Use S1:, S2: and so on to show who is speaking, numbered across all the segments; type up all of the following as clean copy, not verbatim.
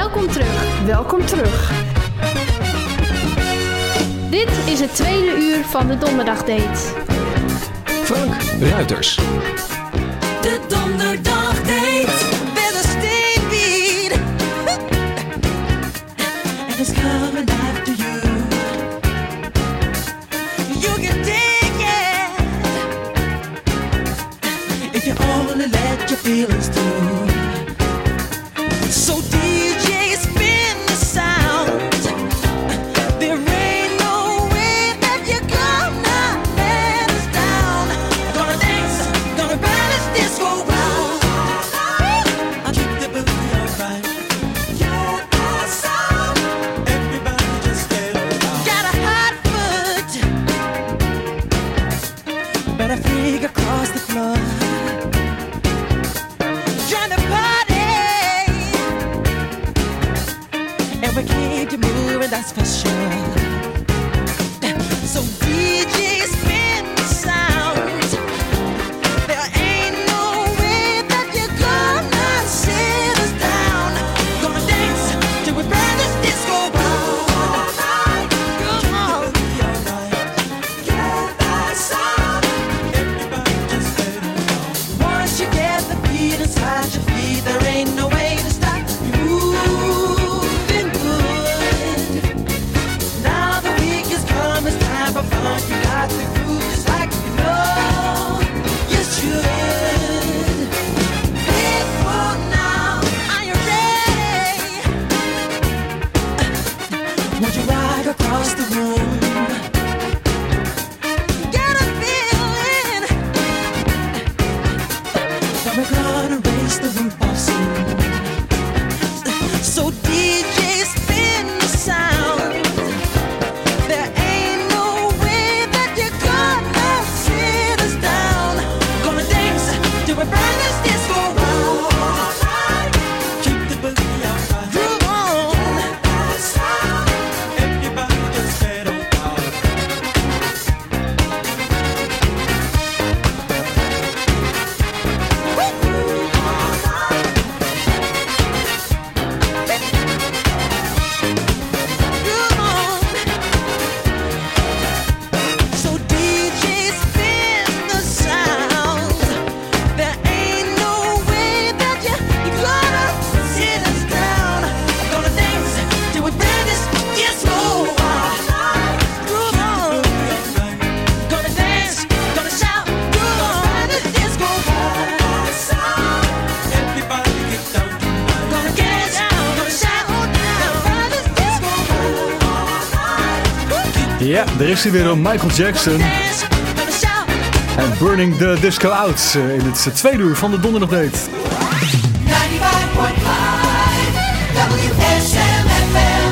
S1: Welkom terug. Dit is het tweede uur van de Donderdagdate.
S2: Frank Ruiters.
S3: De Donderdagdate. Met een steenbeat. And it's coming after you. You can dig it. If you only let your feelings through. So DJ spin the sound. There ain't no way that you're gonna let us down. Gonna dance, gonna ride this disco round. I'll keep the boogie alright. Yeah, awesome. Everybody just get around. Got a hot foot, but I freak across the floor. Trying to party. And we keep you moving, that's for sure. So DJ spin the sound. There ain't no way that you're gonna sit us down. Gonna dance till we burn this disco round. Come on. Get that sound. Everybody just get around. Once you get the beat inside your feet, there ain't no way to stop moving good. Now the week is come, it's time for fun. You got the groove just like you know you should. People now, are you ready? Won't you ride across the room? Get a feeling that we're gonna raise the roof off soon. So DJ spin the sound. There ain't no way that you're gonna sit us down. Gonna dance till we burn this disco round. Keep the boogie alright. Groove on. Everybody just get on board. So DJ spin the sound. There ain't no way that you're gonna sit us down. Gonna dance till we burn this disco round. Groove on. Gonna dance, gonna shout, groove on this disco round. Everybody get down tonight. Gonna get down, gonna shout down, ride this disco round.
S4: Ja, er is hier weer een Michael Jackson
S3: Dance, gonna shout.
S4: en Burning the Disco Out in het tweede uur van de Donderdagdate.
S3: 95.5 WSM-FM.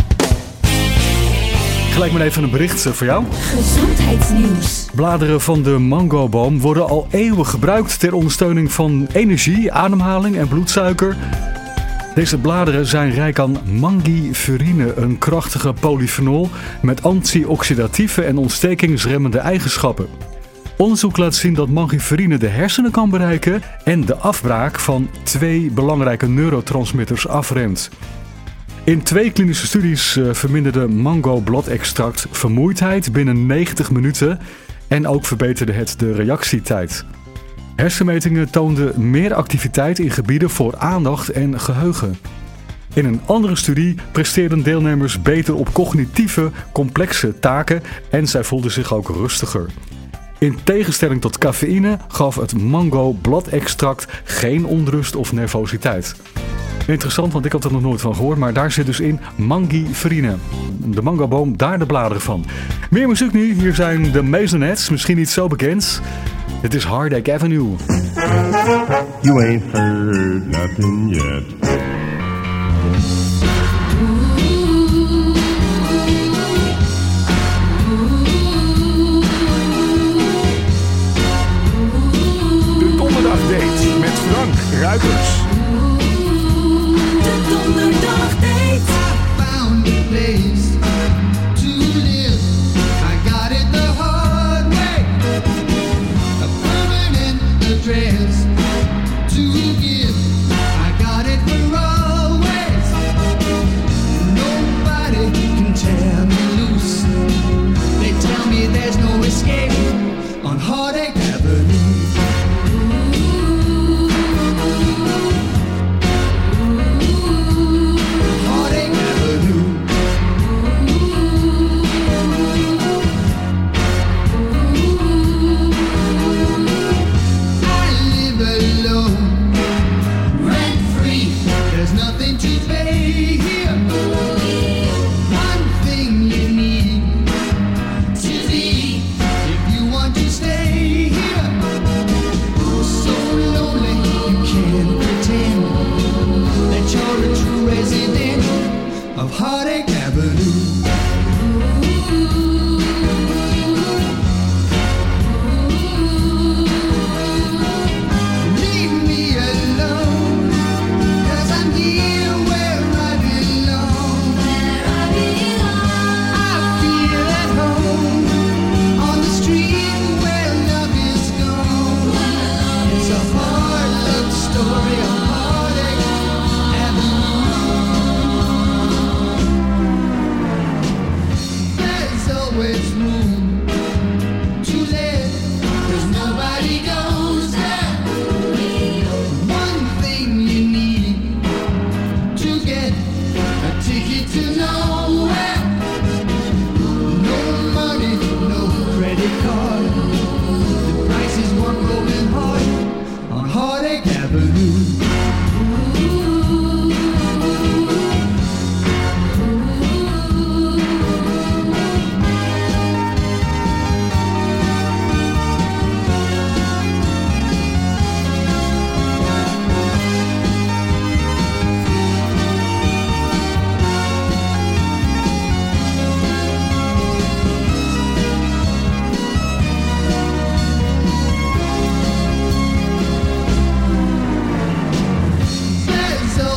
S4: Gelijk maar even een bericht voor jou.
S5: Gezondheidsnieuws.
S4: Bladeren van de mangoboom worden al eeuwen gebruikt ter ondersteuning van energie, ademhaling en bloedsuiker. Deze bladeren zijn rijk aan mangifurine, een krachtige polyfenol met antioxidatieve en ontstekingsremmende eigenschappen. Onderzoek laat zien dat mangifurine de hersenen kan bereiken en de afbraak van 2 belangrijke neurotransmitters afremt. In 2 klinische studies verminderde mango-bladextract vermoeidheid binnen 90 minuten en ook verbeterde het de reactietijd. Hersenmetingen toonden meer activiteit in gebieden voor aandacht en geheugen. In een andere studie presteerden deelnemers beter op cognitieve, complexe taken en zij voelden zich ook rustiger. In tegenstelling tot cafeïne gaf het mango-bladextract geen onrust of nervositeit. Interessant, want ik had er nog nooit van gehoord, maar daar zit dus in mangifurine. De mangoboom, daar de bladeren van. Meer muziek nu, hier zijn de Maisonettes, misschien niet zo bekend. Dit is Heartache Avenue.
S6: You ain't heard nothing yet.
S2: De Donderdagdate met Frank Ruiters.
S3: De Donderdagdate.
S7: Found a place to live. I got it the hard way. A permanent address to give. I got it for always.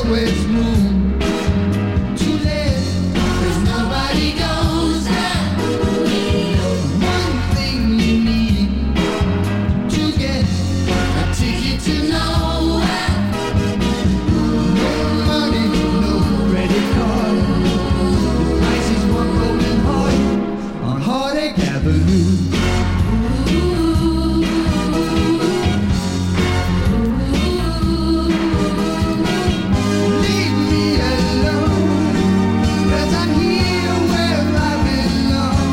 S7: always room to live. There's nobody goes there. One thing you need to get a ticket to nowhere. No money, no credit card. The prices were rolling hard on Heartache Avenue. Leave me alone, 'cause I'm here where I belong.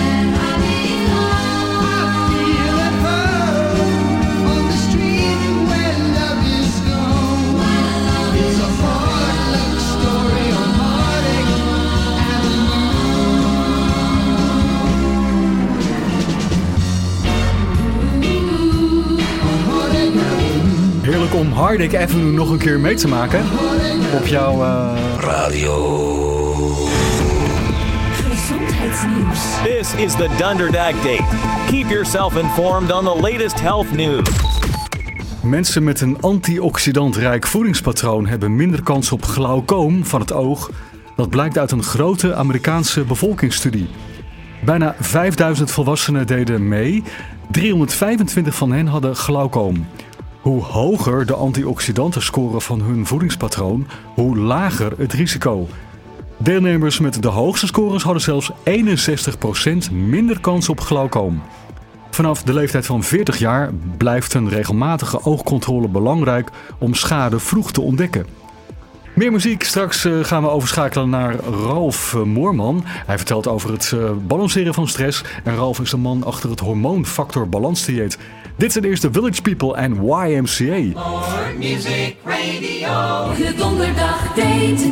S7: I feel at home on the street where love is gone. It's a hard luck story on Heartache Avenue. On Heartache Avenue.
S4: Heerlijk om Heartache Avenue nog een keer mee te maken. Op jouw...
S5: Gezondheidsnieuws.
S8: This is the Dunderdag Date. Keep yourself informed on the latest health news.
S4: Mensen met een antioxidantrijk voedingspatroon hebben minder kans op glaucoom van het oog. Dat blijkt uit een grote Amerikaanse bevolkingsstudie. Bijna 5000 volwassenen deden mee. 325 van hen hadden glaucoom. Hoe hoger de antioxidantenscore van hun voedingspatroon, hoe lager het risico. Deelnemers met de hoogste scores hadden zelfs 61% minder kans op glaucoom. Vanaf de leeftijd van 40 jaar blijft een regelmatige oogcontrole belangrijk om schade vroeg te ontdekken. Meer muziek. Straks gaan we overschakelen naar Ralf Moorman. Hij vertelt over het balanceren van stress. En Ralf is de man achter het hormoonfactor balansdieet. Dit zijn eerst de Village People en YMCA.
S5: De Donderdag Date.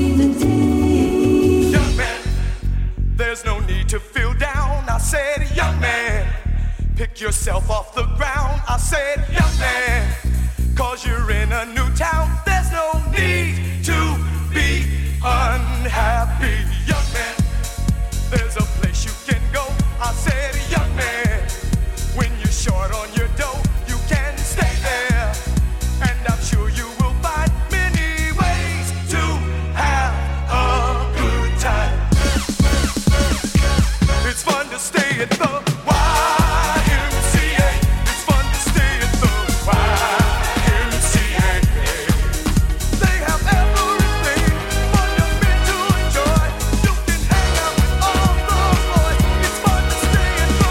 S9: Young man, there's no need to feel down. I said, young man, pick yourself off the ground. I said, young man, 'cause you're in a new town. There's no need to be unhappy. Young man, there's a place you can go. I said, young man, when you're short on your dough, you can stay there. And I'm sure you will find many ways to have a good time. It's fun to stay at the YMCA. It's fun to stay at the YMCA. They have everything for your men to enjoy. You can hang out with all the boys. It's fun to stay at the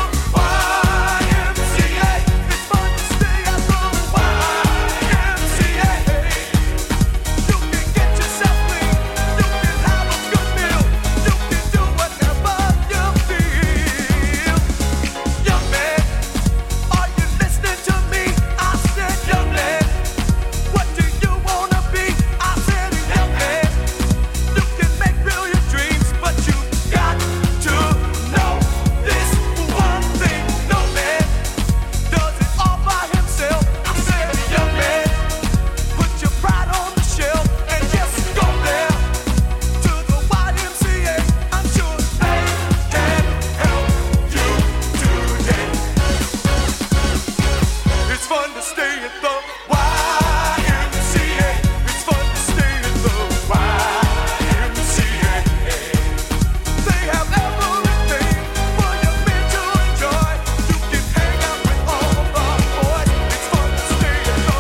S9: YMCA. It's fun to stay at the YMCA. You can get yourself clean. You can have a good meal. You can do whatever you feel. Young man, are you listening to me? I said, young man, what do you wanna be? I said, young man, you can make real your dreams, but you got to know this one thing. No man does it all by himself. I said, young man, put your pride on the shelf and just go there to the YMCA. I'm sure they can help you today. It's fun to stay at the YMCA. It's fun to stay at the YMCA. They have everything for your men to enjoy. You can hang out with all the boys. It's fun to stay at the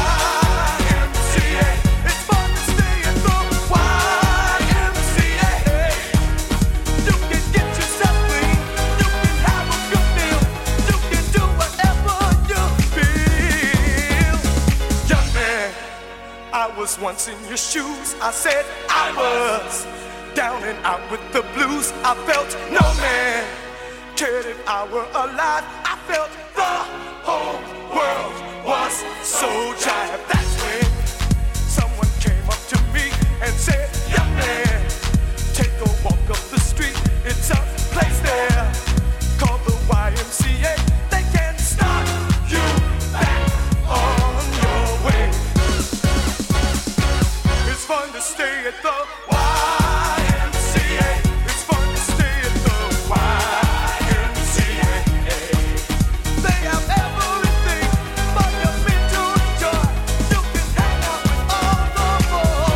S9: YMCA. It's fun to stay at the YMCA. You can get yourself clean. You can have a good meal. You can do whatever you feel. Young man, I was once in your shoes. I said I was down and out with the blues. I felt no man cared if I were alive. I felt the whole world was so jive. That's when someone came up to me and said, young man, take a walk up the street. It's a place there called the YMCA. They can start you back on your way. It's fun to stay at the YMCA. It's fun to stay at the YMCA. They have everything for your men to enjoy. You can hang out with all the boys.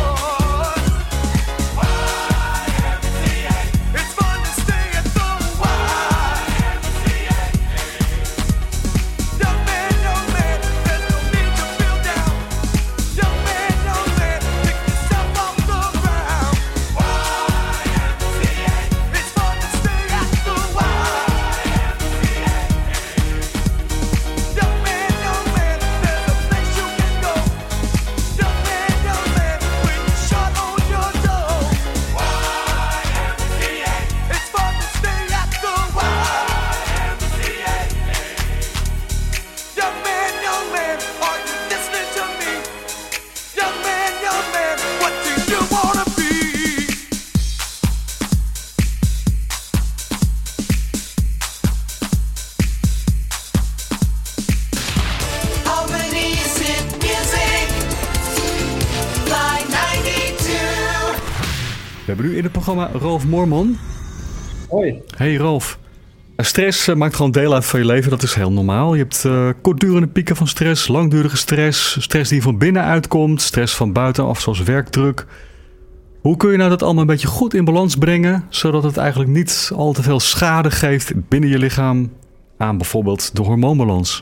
S4: We hebben nu in het programma Ralf Moorman.
S10: Hoi.
S4: Hey Ralf. Stress maakt gewoon deel uit van je leven, dat is heel normaal. Je hebt kortdurende pieken van stress, langdurige stress, stress die van binnenuit komt, stress van buitenaf zoals werkdruk. Hoe kun je nou dat allemaal een beetje goed in balans brengen, zodat het eigenlijk niet al te veel schade geeft binnen je lichaam aan bijvoorbeeld de hormoonbalans?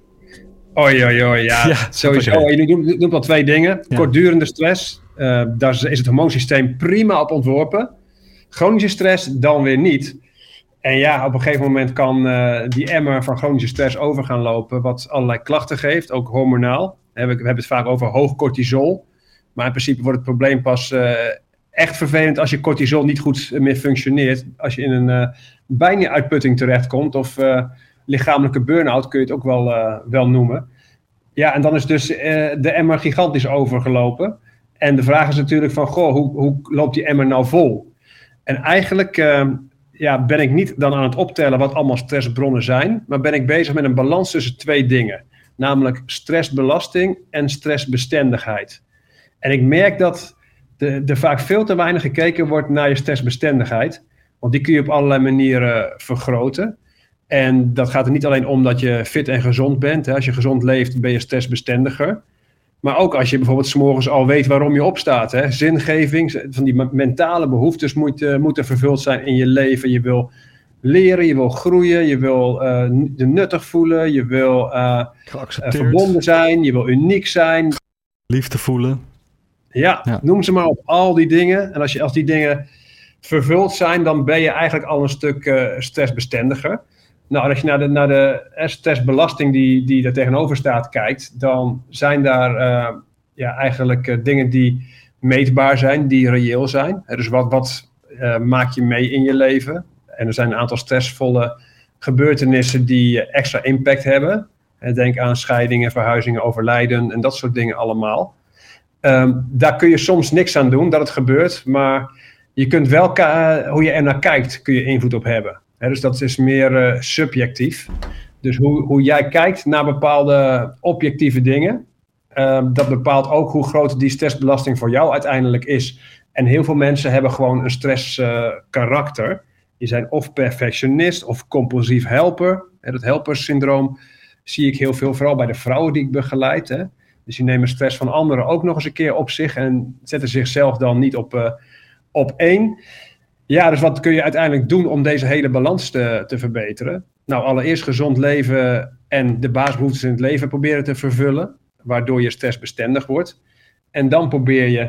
S10: Oei, ja, sowieso.
S4: Okay.
S10: Je noemt al 2 dingen.
S4: Ja.
S10: Kortdurende stress, daar is het hormoonsysteem prima op ontworpen. Chronische stress dan weer niet. En ja, op een gegeven moment kan die emmer van chronische stress over gaan lopen, wat allerlei klachten geeft, ook hormonaal. We hebben het vaak over hoog cortisol. Maar in principe wordt het probleem pas echt vervelend als je cortisol niet goed meer functioneert. Als je in een bijna uitputting terechtkomt of lichamelijke burn-out kun je het ook wel noemen. Ja, en dan is dus de emmer gigantisch overgelopen. En de vraag is natuurlijk van, hoe loopt die emmer nou vol? En eigenlijk ben ik niet dan aan het optellen wat allemaal stressbronnen zijn, maar ben ik bezig met een balans tussen 2 dingen. Namelijk stressbelasting en stressbestendigheid. En ik merk dat er vaak veel te weinig gekeken wordt naar je stressbestendigheid. Want die kun je op allerlei manieren vergroten. En dat gaat er niet alleen om dat je fit en gezond bent. Hè. Als je gezond leeft ben je stressbestendiger. Maar ook als je bijvoorbeeld 's morgens al weet waarom je opstaat. Hè. Zingeving, van die mentale behoeftes moeten vervuld zijn in je leven. Je wil leren, je wil groeien, je wil je nuttig voelen. Je wil verbonden zijn, je wil uniek zijn.
S4: Liefde voelen.
S10: Ja, noem ze maar op, al die dingen. En als die dingen vervuld zijn, dan ben je eigenlijk al een stuk stressbestendiger. Nou, als je naar de stressbelasting die daar tegenover staat kijkt, dan zijn daar eigenlijk dingen die meetbaar zijn, die reëel zijn. Dus wat maak je mee in je leven? En er zijn een aantal stressvolle gebeurtenissen die extra impact hebben. Denk aan scheidingen, verhuizingen, overlijden en dat soort dingen allemaal. Daar kun je soms niks aan doen dat het gebeurt, maar je kunt wel hoe je er naar kijkt, kun je invloed op hebben. Dus dat is meer subjectief. Dus hoe jij kijkt naar bepaalde objectieve dingen, dat bepaalt ook hoe groot die stressbelasting voor jou uiteindelijk is. En heel veel mensen hebben gewoon een stresskarakter. Die zijn of perfectionist of compulsief helper. Dat helpersyndroom zie ik heel veel, vooral bij de vrouwen die ik begeleid. Dus die nemen stress van anderen ook nog eens een keer op zich en zetten zichzelf dan niet op één. Ja, dus wat kun je uiteindelijk doen om deze hele balans te verbeteren? Nou, allereerst gezond leven en de basisbehoeftes in het leven proberen te vervullen, waardoor je stressbestendig wordt. En dan probeer je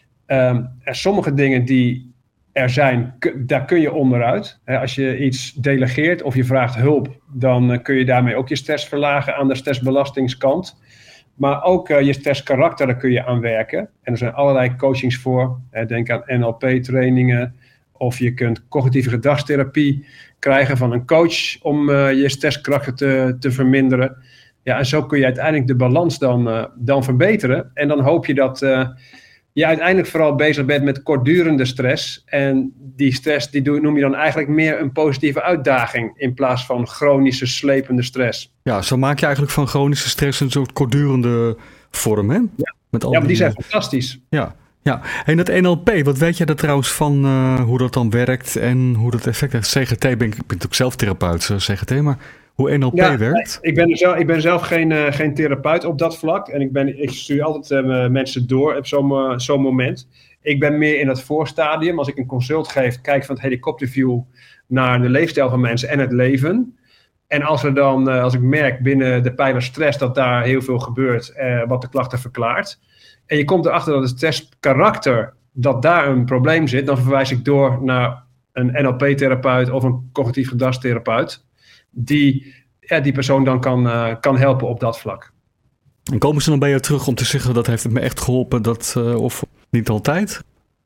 S10: sommige dingen die er zijn, daar kun je onderuit. Als je iets delegeert of je vraagt hulp, dan kun je daarmee ook je stress verlagen aan de stressbelastingskant. Maar ook je stresskarakter, daar kun je aan werken. En er zijn allerlei coachings voor. Denk aan NLP-trainingen. Of je kunt cognitieve gedragstherapie krijgen van een coach om je stresskarakter te verminderen. Ja, en zo kun je uiteindelijk de balans dan verbeteren. En dan hoop je dat je uiteindelijk vooral bezig bent met kortdurende stress. En die stress noem je dan eigenlijk meer een positieve uitdaging in plaats van chronische slepende stress.
S4: Ja, zo maak je eigenlijk van chronische stress een soort kortdurende vorm, hè?
S10: Ja, maar die zijn fantastisch.
S4: Ja. En dat NLP, wat weet jij daar trouwens van hoe dat dan werkt en hoe dat effect heeft? CGT, ik ben ook zelf therapeut, CGT, maar hoe NLP werkt?
S10: Ik ben zelf geen therapeut op dat vlak. En ik stuur altijd mensen door op zo'n moment. Ik ben meer in het voorstadium. Als ik een consult geef, kijk van het helikopterview naar de leefstijl van mensen en het leven. En als ik merk binnen de pijler stress dat daar heel veel gebeurt, wat de klachten verklaart. En je komt erachter dat het stresskarakter, dat daar een probleem zit, dan verwijs ik door naar een NLP-therapeut of een cognitief gedragstherapeut. Die persoon dan kan helpen op dat vlak.
S4: En komen ze dan bij jou terug om te zeggen dat heeft het me echt geholpen, of niet altijd?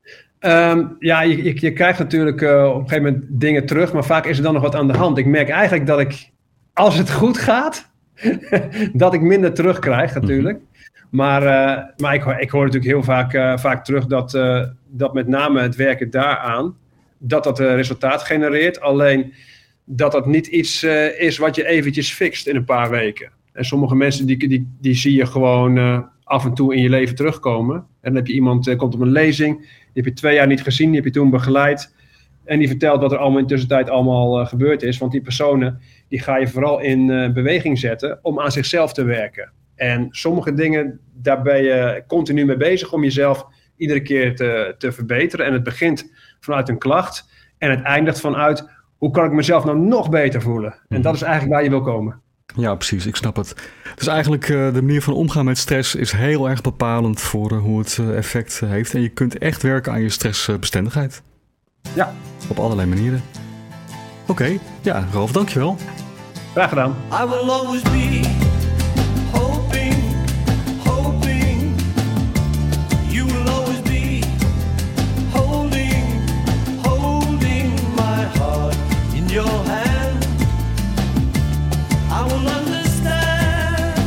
S10: Je krijgt natuurlijk op een gegeven moment dingen terug, maar vaak is er dan nog wat aan de hand. Ik merk eigenlijk dat als het goed gaat, dat ik minder terugkrijg natuurlijk. Maar ik hoor natuurlijk heel vaak terug dat met name het werken daaraan, dat resultaat genereert. Alleen dat dat niet iets is wat je eventjes fixt in een paar weken. En sommige mensen die zie je gewoon af en toe in je leven terugkomen. En dan heb je iemand, komt op een lezing, die heb je 2 jaar niet gezien, die heb je toen begeleid. En die vertelt wat er allemaal in de tussentijd allemaal gebeurd is. Want die personen, die ga je vooral in beweging zetten om aan zichzelf te werken. En sommige dingen, daar ben je continu mee bezig om jezelf iedere keer te verbeteren. En het begint vanuit een klacht en het eindigt vanuit, hoe kan ik mezelf nou nog beter voelen? En dat is eigenlijk waar je wil komen.
S4: Ja, precies. Ik snap het. Dus eigenlijk de manier van omgaan met stress is heel erg bepalend voor hoe het effect heeft. En je kunt echt werken aan je stressbestendigheid.
S10: Ja.
S4: Op allerlei manieren. Oké, ja, Ralf, dankjewel.
S10: Graag gedaan.
S9: I will always be hoping, hoping. You will always be holding, holding my heart in your hand. I will understand.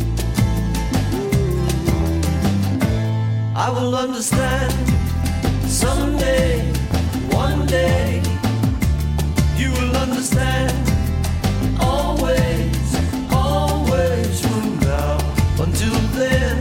S9: I will understand someday, one day. You will understand. Always, always from now until then.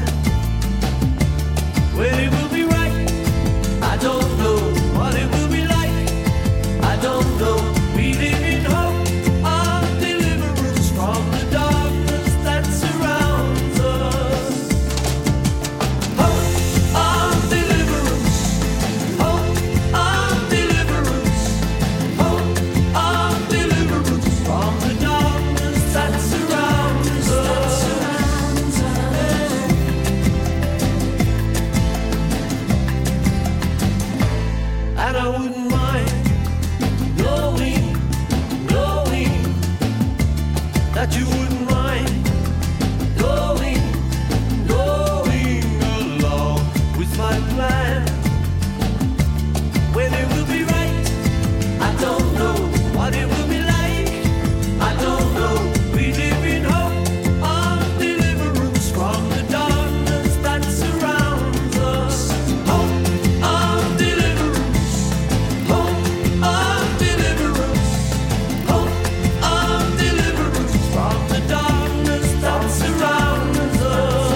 S9: When it will be right, I don't know what it will be like. I don't know. We live in hope of deliverance from the darkness that surrounds us. Hope of deliverance. Hope of deliverance. Hope of deliverance from the darkness that surrounds us. And I wouldn't mind knowing that you wouldn't mind going along with my plan. When it will be right, I don't know what it will be like. I don't know. We live in hope of deliverance from the darkness that surrounds us. Hope of deliverance. Hope of deliverance. Hope of deliverance from the darkness that surrounds us.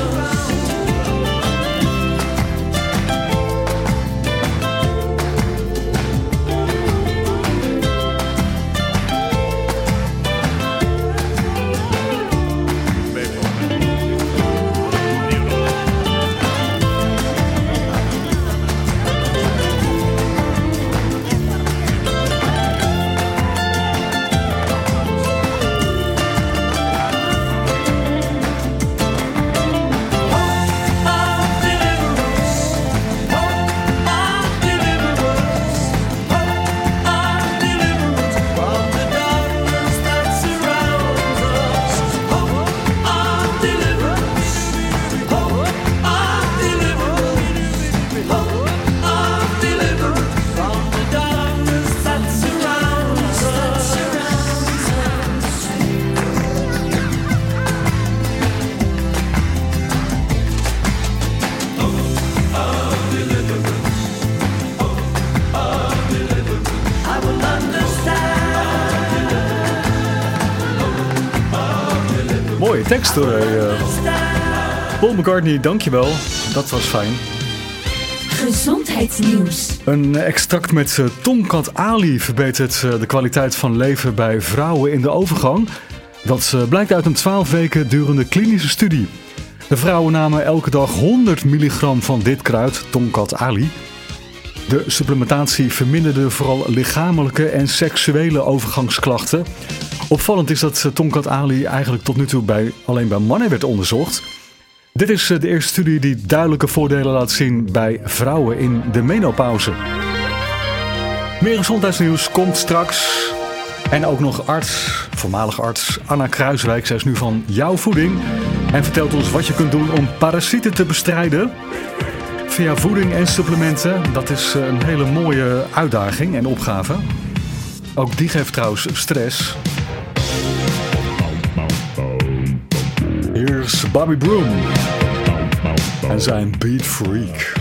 S4: Mooie tekst hoor. Paul McCartney, dankjewel. Dat was fijn.
S5: Gezondheidsnieuws.
S4: Een extract met Tongkat Ali verbetert de kwaliteit van leven bij vrouwen in de overgang. Dat blijkt uit een 12 weken durende klinische studie. De vrouwen namen elke dag 100 milligram van dit kruid, Tongkat Ali. De supplementatie verminderde vooral lichamelijke en seksuele overgangsklachten. Opvallend is dat Tongkat Ali eigenlijk tot nu toe alleen bij mannen werd onderzocht. Dit is de eerste studie die duidelijke voordelen laat zien bij vrouwen in de menopauze. Meer gezondheidsnieuws komt straks. En ook nog voormalig arts Anna Kruiswijk. Zij is nu van Jouw Voeding en vertelt ons wat je kunt doen om parasieten te bestrijden. Via voeding en supplementen. Dat is een hele mooie uitdaging en opgave. Ook die geeft trouwens stress. Hier is Bobby Broom en zijn Beat Freak.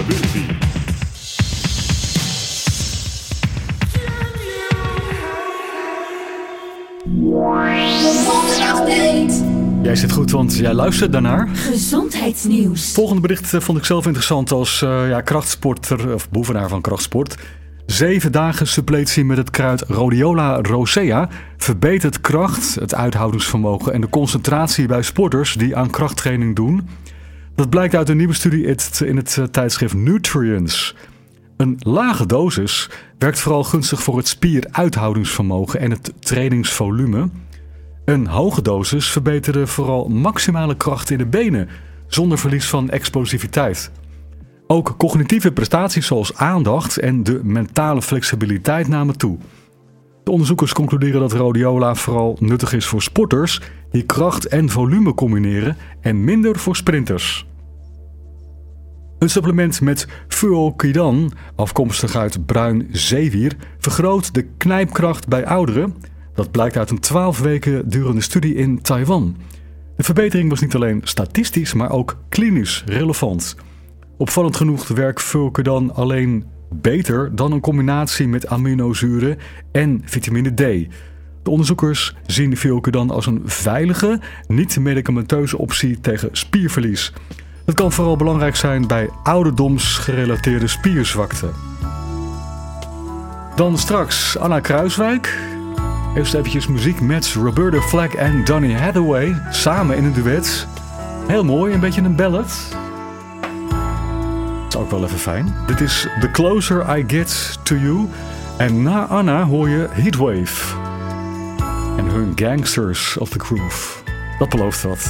S2: gebeurt hier?
S5: De Donderdagdate.
S4: Jij zit goed, want jij luistert daarnaar.
S5: Gezondheidsnieuws.
S4: Volgende bericht vond ik zelf interessant als krachtsporter of beoefenaar van krachtsport. 7 dagen suppletie met het kruid Rhodiola rosea verbetert kracht, het uithoudingsvermogen en de concentratie bij sporters die aan krachttraining doen. Dat blijkt uit een nieuwe studie in het tijdschrift Nutrients. Een lage dosis werkt vooral gunstig voor het spieruithoudingsvermogen en het trainingsvolume. Een hoge dosis verbeterde vooral maximale kracht in de benen, zonder verlies van explosiviteit. Ook cognitieve prestaties zoals aandacht en de mentale flexibiliteit namen toe. De onderzoekers concluderen dat rhodiola vooral nuttig is voor sporters die kracht en volume combineren en minder voor sprinters. Een supplement met fuokidan, afkomstig uit bruin zeewier, vergroot de knijpkracht bij ouderen. Dat blijkt uit een 12 weken durende studie in Taiwan. De verbetering was niet alleen statistisch, maar ook klinisch relevant. Opvallend genoeg werkt fuokidan alleen beter dan een combinatie met aminozuren en vitamine D. De onderzoekers zien fuokidan als een veilige, niet-medicamenteuze optie tegen spierverlies. Het kan vooral belangrijk zijn bij ouderdomsgerelateerde spierzwakte. Dan straks Anna Kruiswijk. Eerst eventjes muziek met Roberta Flack en Donny Hathaway samen in een duet. Heel mooi, een beetje een ballad. Dat is ook wel even fijn. Dit is The Closer I Get To You. En na Anna hoor je Heatwave. En hun Gangsters of the Groove. Dat belooft wat.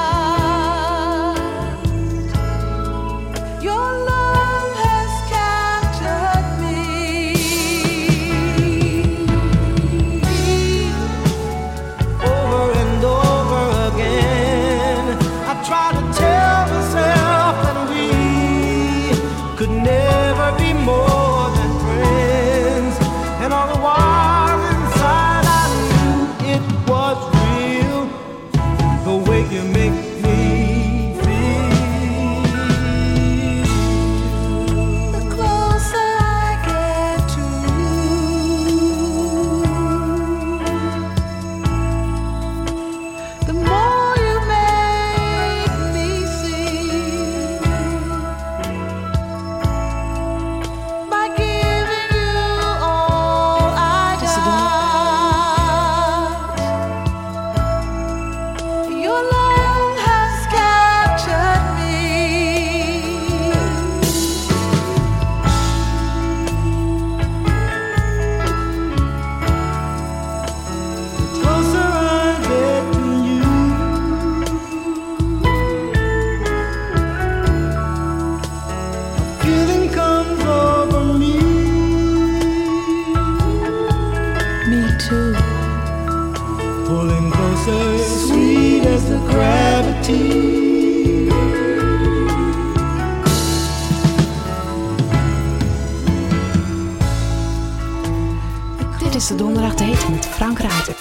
S3: Your love has captured
S11: is de Donderdag Date met Frank Ruiter.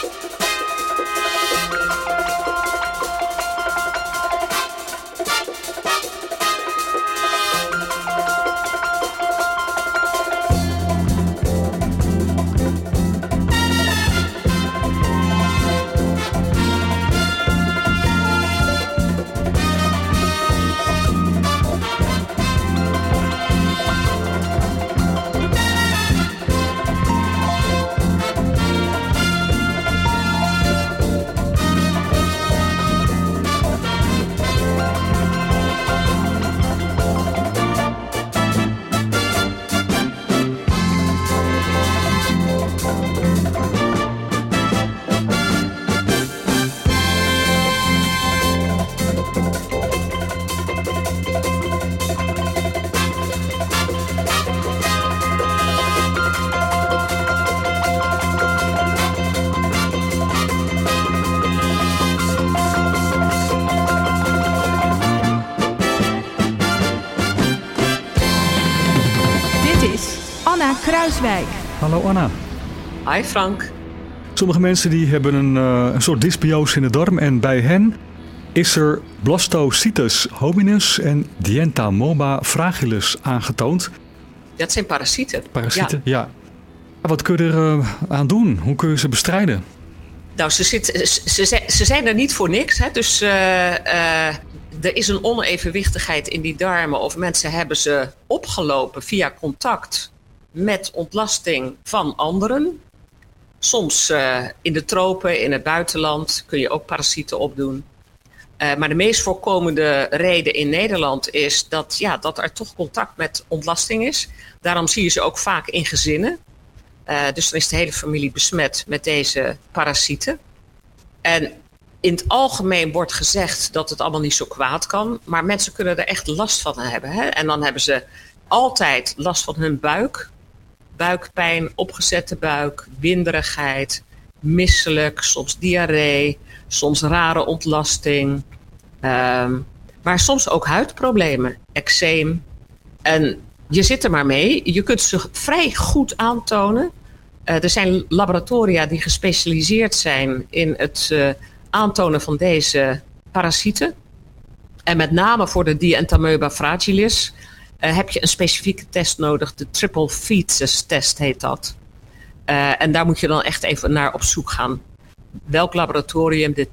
S1: Kruiswijk.
S4: Hallo Anna.
S12: Hi Frank.
S4: Sommige mensen die hebben een soort dysbiose in de darm en bij hen is er Blastocytus hominis en Dientamoeba fragilis aangetoond.
S12: Dat zijn parasieten.
S4: Parasieten, ja. Wat kun je er aan doen? Hoe kun je ze bestrijden?
S12: Nou, ze zijn er niet voor niks. Hè? Dus er is een onevenwichtigheid in die darmen of mensen hebben ze opgelopen via contact met ontlasting van anderen. Soms in de tropen, in het buitenland kun je ook parasieten opdoen. Maar de meest voorkomende reden in Nederland is dat er toch contact met ontlasting is. Daarom zie je ze ook vaak in gezinnen. Dus dan is de hele familie besmet met deze parasieten. En in het algemeen wordt gezegd dat het allemaal niet zo kwaad kan. Maar mensen kunnen er echt last van hebben. Hè? En dan hebben ze altijd last van hun buik. Buikpijn, opgezette buik, winderigheid, misselijk, soms diarree, soms rare ontlasting. Maar soms ook huidproblemen, eczeem. En je zit er maar mee. Je kunt ze vrij goed aantonen. Er zijn laboratoria die gespecialiseerd zijn in het aantonen van deze parasieten. En met name voor de Dientamoeba fragilis heb je een specifieke test nodig. De triple feces test heet dat. En daar moet je dan echt even naar op zoek gaan. Welk laboratorium de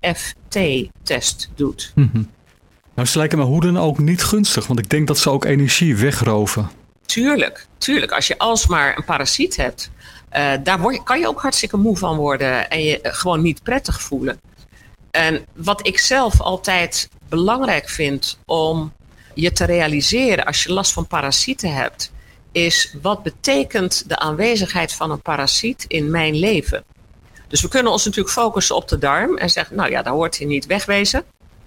S12: TFT-test doet.
S4: Mm-hmm. Nou, ze lijken me hoe dan ook niet gunstig. Want ik denk dat ze ook energie wegroven.
S12: Tuurlijk. Als je alsmaar een parasiet hebt, daar kan je ook hartstikke moe van worden. En je gewoon niet prettig voelen. En wat ik zelf altijd belangrijk vind om je te realiseren als je last van parasieten hebt, is wat betekent de aanwezigheid van een parasiet in mijn leven? Dus we kunnen ons natuurlijk focussen op de darm en zeggen, nou ja, daar hoort hij niet, wegwezen.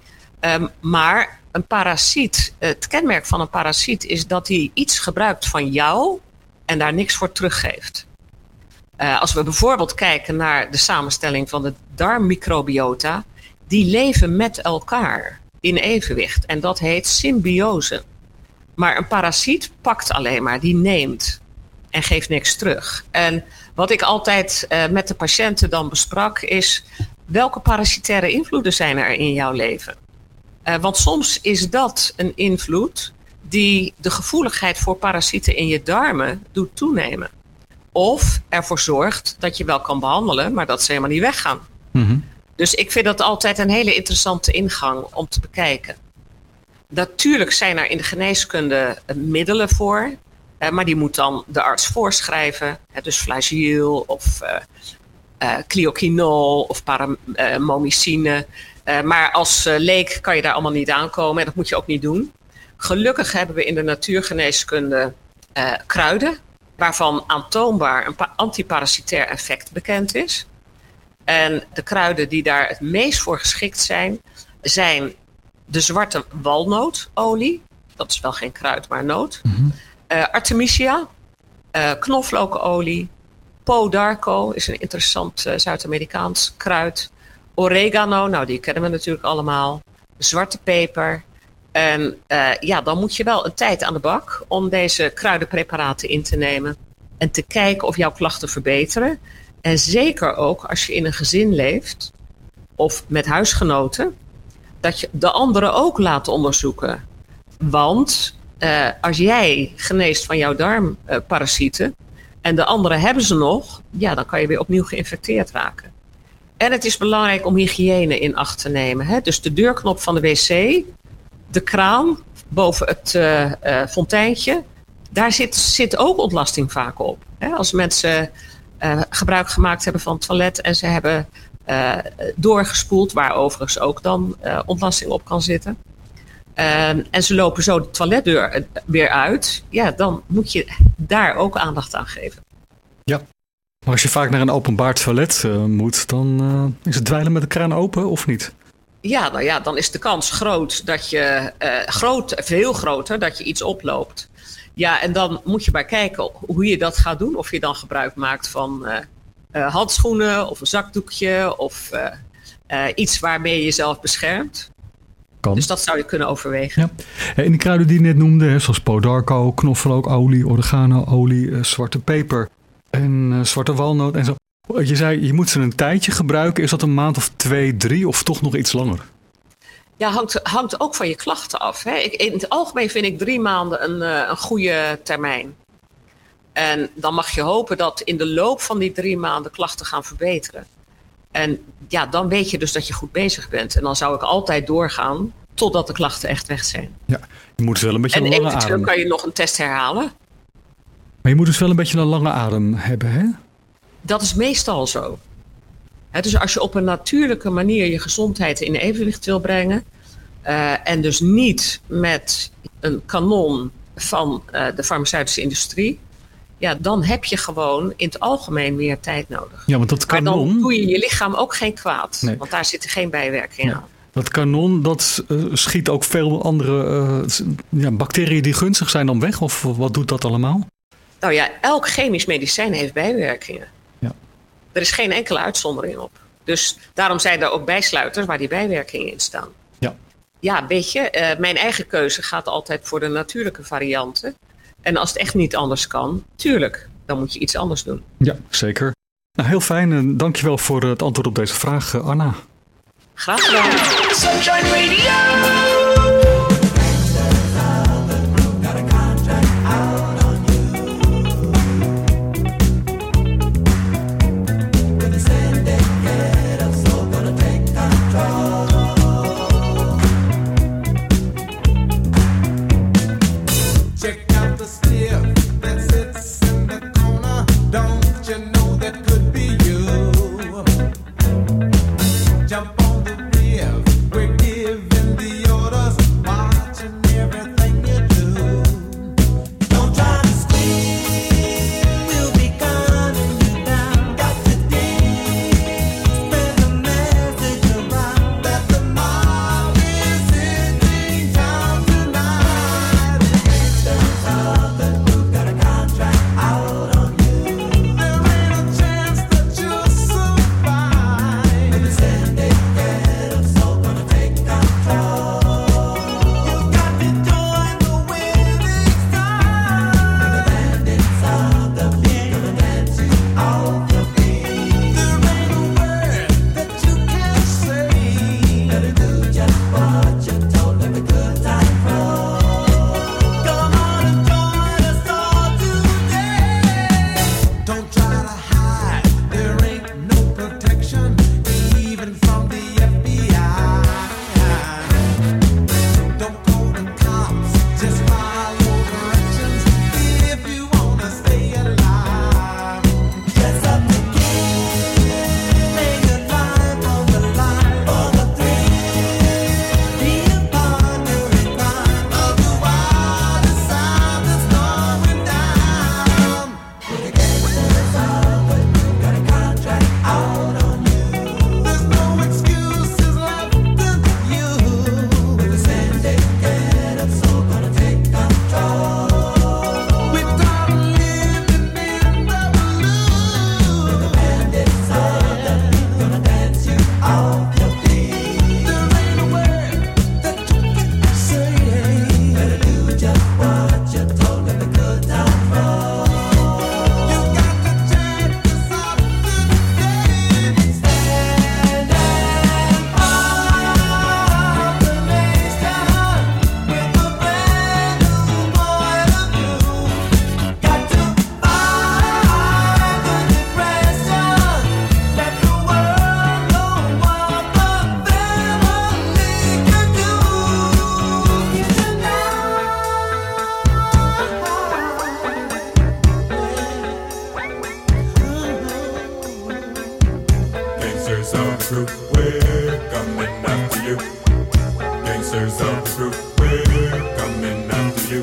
S12: Maar een parasiet, het kenmerk van een parasiet is dat hij iets gebruikt van jou en daar niks voor teruggeeft. Als we bijvoorbeeld kijken naar de samenstelling van de darmmicrobiota, die leven met elkaar in evenwicht. En dat heet symbiose. Maar een parasiet pakt alleen maar, die neemt en geeft niks terug. En wat ik altijd met de patiënten dan besprak is, welke parasitaire invloeden zijn er in jouw leven? Want soms is dat een invloed die de gevoeligheid voor parasieten in je darmen doet toenemen. Of ervoor zorgt dat je wel kan behandelen, maar dat ze helemaal niet weggaan. Mm-hmm. Dus ik vind dat altijd een hele interessante ingang om te bekijken. Natuurlijk zijn er in de geneeskunde middelen voor, maar die moet dan de arts voorschrijven. Dus flagyl of clioquinol of paramomycine. Maar als leek kan je daar allemaal niet aankomen en dat moet je ook niet doen. Gelukkig hebben we in de natuurgeneeskunde kruiden, waarvan aantoonbaar een antiparasitair effect bekend is. En de kruiden die daar het meest voor geschikt zijn de zwarte walnootolie. Dat is wel geen kruid, maar noot. Mm-hmm. Artemisia, knoflookolie, Podarco is een interessant Zuid-Amerikaans kruid. Oregano, nou die kennen we natuurlijk allemaal. Zwarte peper. En dan moet je wel een tijd aan de bak om deze kruidenpreparaten in te nemen. En te kijken of jouw klachten verbeteren. En zeker ook als je in een gezin leeft of met huisgenoten, dat je de anderen ook laat onderzoeken. Want als jij geneest van jouw darmparasieten en de anderen hebben ze nog, ja, dan kan je weer opnieuw geïnfecteerd raken. En het is belangrijk om hygiëne in acht te nemen. Hè? Dus de deurknop van de wc, de kraan boven het fonteintje, daar zit ook ontlasting vaak op. Hè? Als mensen gebruik gemaakt hebben van het toilet en ze hebben doorgespoeld, waar overigens ook dan ontlasting op kan zitten. En ze lopen zo de toiletdeur weer uit. Ja, dan moet je daar ook aandacht aan geven.
S4: Ja, maar als je vaak naar een openbaar toilet moet, dan is het dweilen met de kraan open of niet?
S12: Ja, nou ja, dan is de kans groot dat je veel groter dat je iets oploopt. Ja, en dan moet je maar kijken hoe je dat gaat doen. Of je dan gebruik maakt van handschoenen of een zakdoekje of iets waarmee je jezelf beschermt.
S4: Kan.
S12: Dus dat zou je kunnen overwegen.
S4: Ja. En die kruiden die je net noemde, zoals podarco, knoflookolie, oregano-olie, zwarte peper en zwarte walnoot en zo. Je zei, je moet ze een tijdje gebruiken. Is dat een maand of 2, 3 of toch nog iets langer?
S12: Ja, hangt ook van je klachten af. Hè? In het algemeen vind ik 3 maanden een goede termijn. En dan mag je hopen dat in de loop van die 3 maanden klachten gaan verbeteren. En ja, dan weet je dus dat je goed bezig bent. En dan zou ik altijd doorgaan totdat de klachten echt weg zijn.
S4: Ja, je moet dus wel een beetje een lange adem.
S12: En eventueel kan je nog een test herhalen.
S4: Maar je moet dus wel een beetje een lange adem hebben, hè?
S12: Dat is meestal zo. Dus als je op een natuurlijke manier je gezondheid in evenwicht wil brengen, en dus niet met een kanon van de farmaceutische industrie, ja, dan heb je gewoon in het algemeen meer tijd nodig.
S4: Ja, want dat kanon,
S12: maar dan doe je je lichaam ook geen kwaad.
S4: Nee.
S12: Want daar zitten geen bijwerkingen aan.
S4: Dat kanon, dat schiet ook veel andere bacteriën die gunstig zijn dan weg? Of wat doet dat allemaal?
S12: Nou ja, elk chemisch medicijn heeft bijwerkingen.
S4: Ja.
S12: Er is geen enkele uitzondering op. Dus daarom zijn er ook bijsluiters waar die bijwerkingen in staan.
S4: Ja.
S12: Ja, weet je, mijn eigen keuze gaat altijd voor de natuurlijke varianten. En als het echt niet anders kan, tuurlijk, dan moet je iets anders doen.
S4: Ja, zeker. Nou, heel fijn en dankjewel voor het antwoord op deze vraag, Anna.
S12: Graag gedaan.
S9: Sunshine Radio.
S7: Jump on the rear, we're giving the order.
S9: coming after you.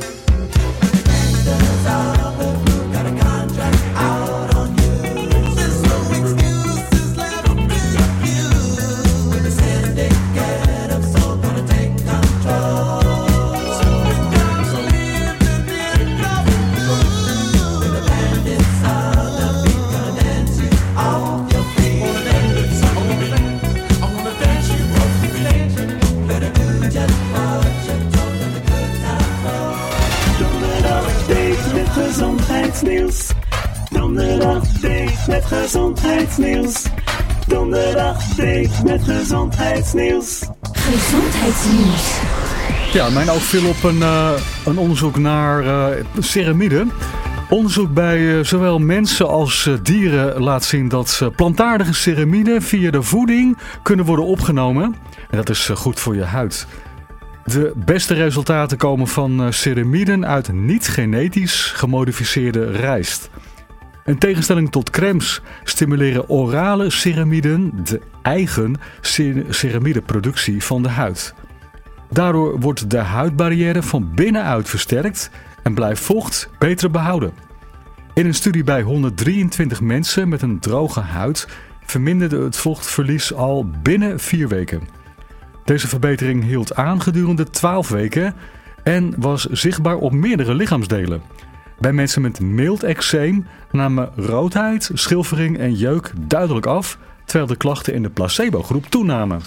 S13: Gezondheidsnieuws. Donderdag date met gezondheidsnieuws. Donderdag date met gezondheidsnieuws.
S5: Gezondheidsnieuws.
S4: Ja, mijn oog viel op een onderzoek naar ceramide. Onderzoek bij zowel mensen als dieren laat zien dat plantaardige ceramide via de voeding kunnen worden opgenomen. En dat is goed voor je huid. De beste resultaten komen van ceramiden uit niet-genetisch gemodificeerde rijst. In tegenstelling tot crèmes stimuleren orale ceramiden de eigen ceramideproductie van de huid. Daardoor wordt de huidbarrière van binnenuit versterkt en blijft vocht beter behouden. In een studie bij 123 mensen met een droge huid verminderde het vochtverlies al binnen 4 weken. Deze verbetering hield aan gedurende 12 weken en was zichtbaar op meerdere lichaamsdelen. Bij mensen met mild eczeem namen roodheid, schilfering en jeuk duidelijk af, terwijl de klachten in de placebo-groep toenamen.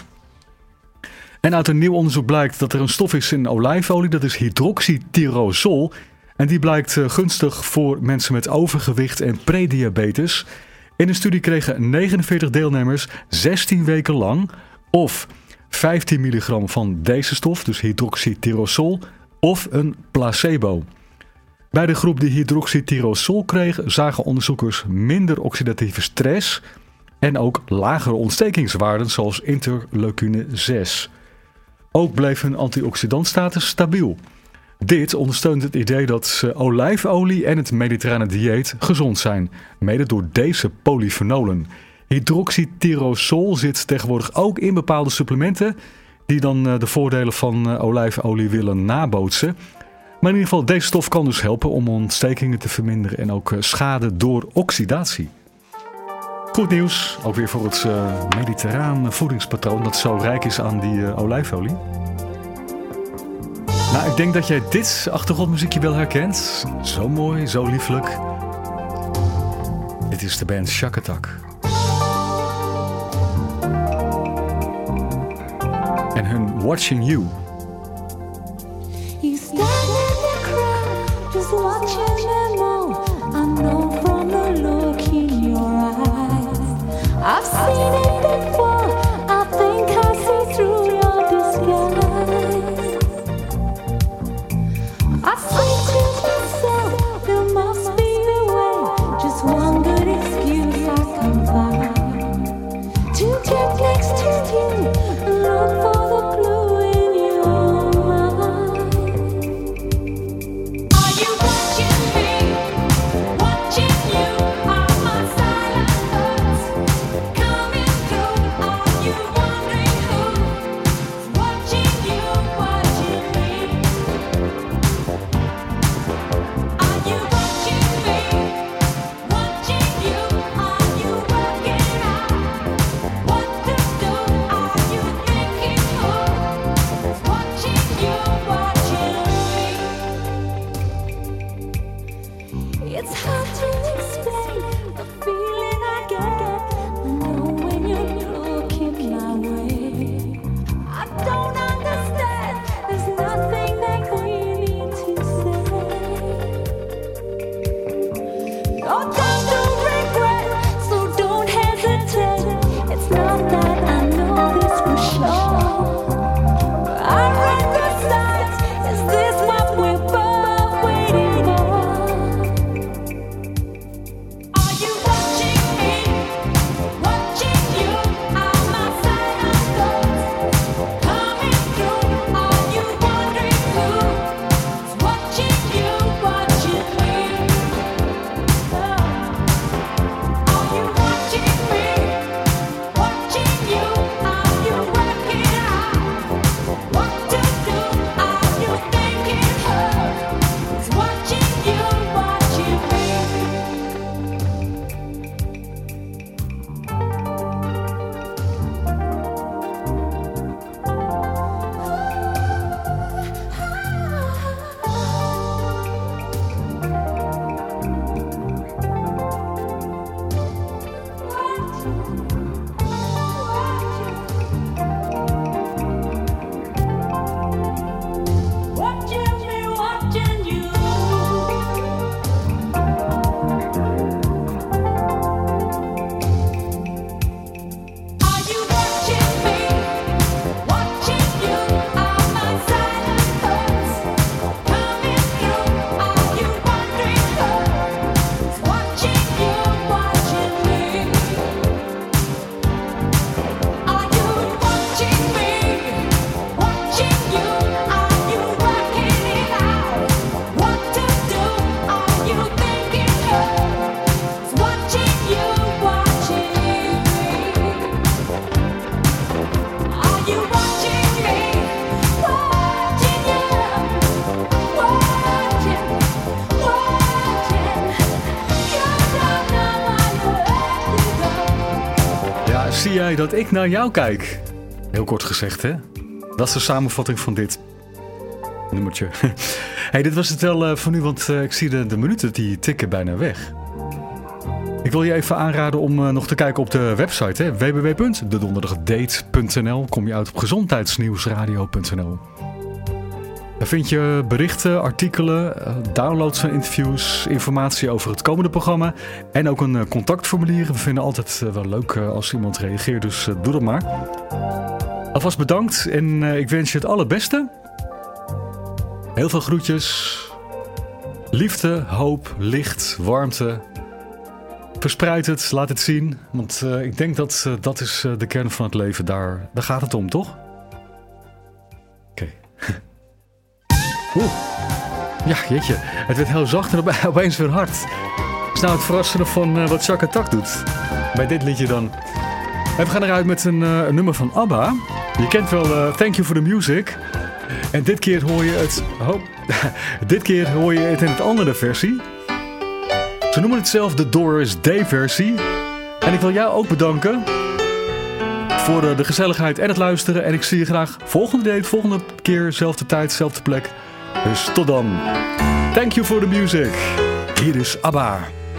S4: En uit een nieuw onderzoek blijkt dat er een stof is in olijfolie, dat is hydroxytyrosol. En die blijkt gunstig voor mensen met overgewicht en prediabetes. In een studie kregen 49 deelnemers 16 weken lang of 15 milligram van deze stof, dus hydroxytyrosol, of een placebo. Bij de groep die hydroxytyrosol kreeg, zagen onderzoekers minder oxidatieve stress en ook lagere ontstekingswaarden zoals interleukine 6. Ook bleef hun antioxidantstatus stabiel. Dit ondersteunt het idee dat olijfolie en het mediterrane dieet gezond zijn, mede door deze polyfenolen. Hydroxytyrosol zit tegenwoordig ook in bepaalde supplementen die dan de voordelen van olijfolie willen nabootsen. Maar in ieder geval, deze stof kan dus helpen om ontstekingen te verminderen en ook schade door oxidatie. Goed nieuws, ook weer voor het mediterraan voedingspatroon dat zo rijk is aan die olijfolie. Nou, ik denk dat jij dit achtergrondmuziekje wel herkent. Zo mooi, zo lieflijk. Dit is de band Shack Attack. En hun Watching You.
S14: You stand in the crowd, just watching them all. I know from the look in your eyes. I've seen it before, I think I see through your disguise. I say to myself, there must be a way. Just one good excuse I can find to get next to you and look for the clue in your mind. Are you watching me?
S4: zie jij dat ik naar jou kijk? Heel kort gezegd, hè? Dat is de samenvatting van dit nummertje. Hey, dit was het wel voor nu, want ik zie de minuten die tikken bijna weg. Ik wil je even aanraden om nog te kijken op de website, www.dedonderdagdate.nl. Kom je uit op gezondheidsnieuwsradio.nl. Daar vind je berichten, artikelen, downloads van interviews, informatie over het komende programma en ook een contactformulier. We vinden altijd wel leuk als iemand reageert, dus doe dat maar. Alvast bedankt en ik wens je het allerbeste. Heel veel groetjes. Liefde, hoop, licht, warmte. Verspreid het, laat het zien. Want ik denk dat dat is de kern van het leven. Daar gaat het om, toch? Oké. Oeh. Ja, jeetje. Het werd heel zacht en opeens weer hard. Dat is nou het verrassende van wat Chaka Tak doet. Bij dit liedje dan. En we gaan eruit met een nummer van ABBA. Je kent wel Thank You for the Music. En dit keer hoor je het... dit keer hoor je het in een andere versie. Ze noemen het zelf de Doris Day versie. En ik wil jou ook bedanken voor de gezelligheid en het luisteren. En ik zie je graag volgende keer, zelfde tijd, zelfde plek. Dus tot dan. Thank you for the music. Hier is ABBA.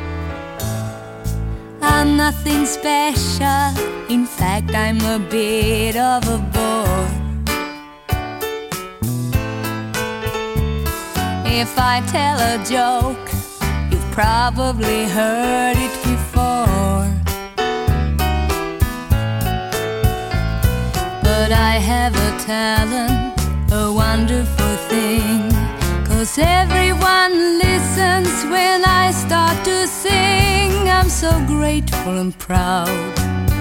S14: I'm nothing special. In fact, I'm a bit of a bore. If I tell a joke, you've probably heard it before. But I have a talent, a wonderful thing. 'Cause everyone listens when I start to sing. I'm so grateful and proud.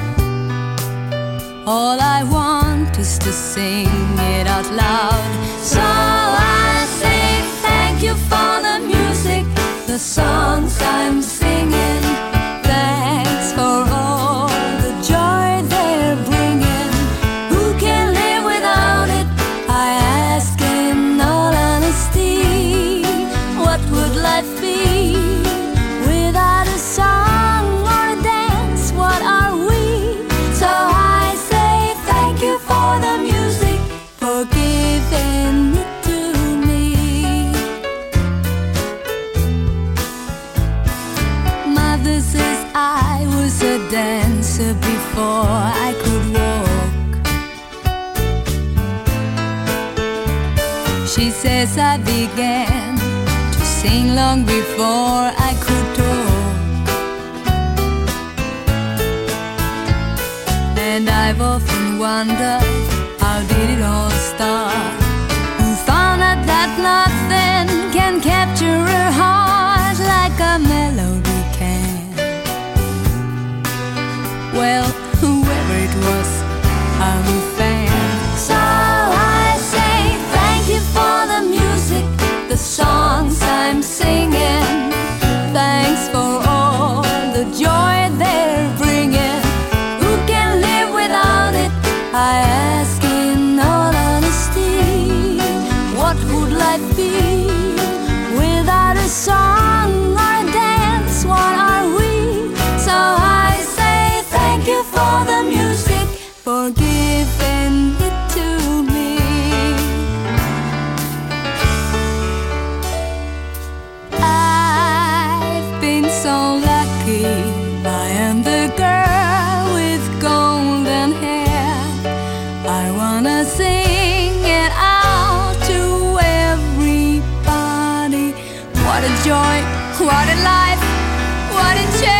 S14: All I want is to sing it out loud. So I say thank you for the music, the songs I'm singing. Thanks for all the joy they're bringing. Who can live without it? I ask in all honesty. What would life be without a song or a dance? What are we? So I say thank you for the music, for giving it to me. Mother says I was a dancer before I could walk. She says I began to sing long before I could talk. And I've often wondered, how did it all start? Who found out that nothing can capture a heart like a melody can? Well, whoever it was, I'm a fan. So I say thank you for the music, the songs I'm singing. Thanks for all the joy they're bringing. Who can live without it? I ask in all honesty. What would life be without a song or a dance? What are we? So I say thank you for the music, for giving it to me. I've been so lucky. I am the girl with golden hair. I wanna sing it out to everybody. What a joy, what a life, what a chance.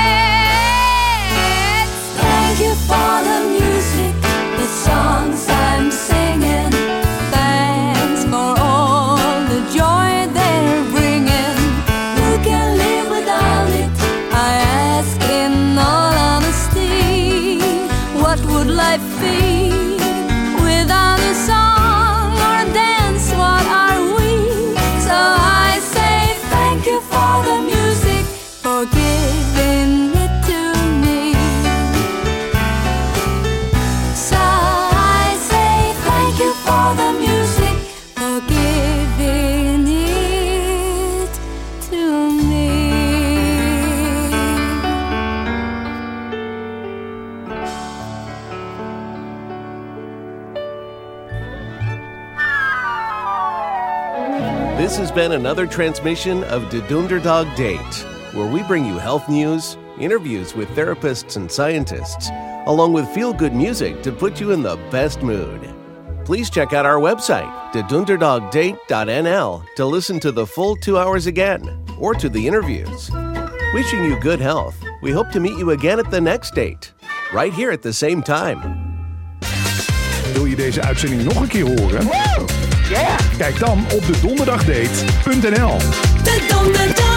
S14: Thank you for the music, the songs I'm singing. Thanks for all the joy they're bringing. Who can live without it? I ask in all honesty. What would life be without a song or a dance? What are we? So I say thank you for the music,
S15: This has been another transmission of De Dunderdog Date, where we bring you health news, interviews with therapists and scientists, along with feel-good music to put you in the best mood. Please check out our website, dedunderdogdate.nl, to listen to the full 2 hours again, or to the interviews. Wishing you good health. We hope to meet you again at the next date, right here at the same time.
S2: Wil je deze uitzending nog een keer horen? Kijk dan op dedonderdagdate.nl.
S3: De Donderdag